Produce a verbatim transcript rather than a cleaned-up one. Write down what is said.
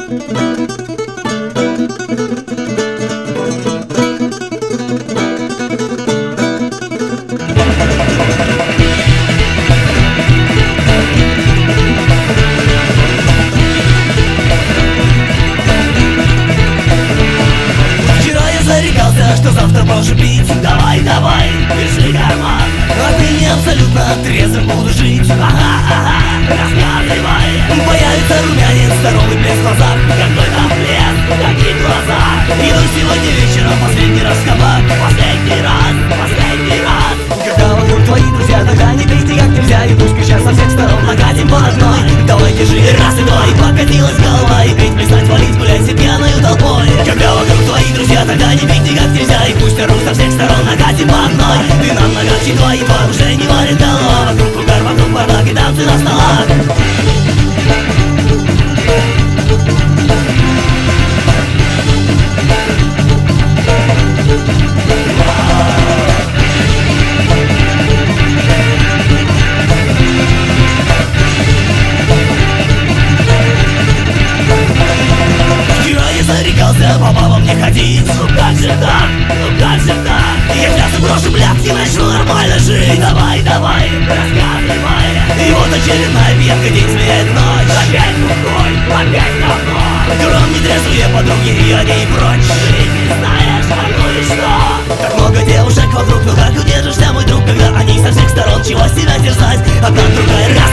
Зарекался, что завтра больше пить. Давай, давай, держи карман. Отныне абсолютно трезвым буду жить. Ага, ага, рассказывай. Появится румянец, здоровый блеск в глазах. Какой-то блеск в таких глазах. Иду сегодня вечером последний раз в кабак. Последний раз, последний раз. Когда вокруг твои друзья, тогда не пейте как нельзя. И пусть кричат со всех сторон, накатим по одной. Давай держи, раз и два, и покатилась голова. И петь, плясать, валить, гулять все пьяную толпой. Когда вокруг твои друзья, тогда не пейте как нельзя. И пусть орут со всех сторон, накатим по одной. Ты нам нагадчик, твои два уже не варит голова. Вокруг угар, вокруг бардак и танцы на столах. Зарекался по бабам не ходить. Ну как же так, ну как же так? Я клятву брошу, блядь, и начну нормально жить. Давай, давай, рассказывай. И вот очередная пьянка, день сменяет ночь. Опять бухой, опять давно. Кругом нетрезвые подруги и они и прочь. Жить не знаешь, а ну и что? Так много девушек вокруг, ну как удержишься, мой друг, когда они со всех сторон чего себя терзать? Одна другая раз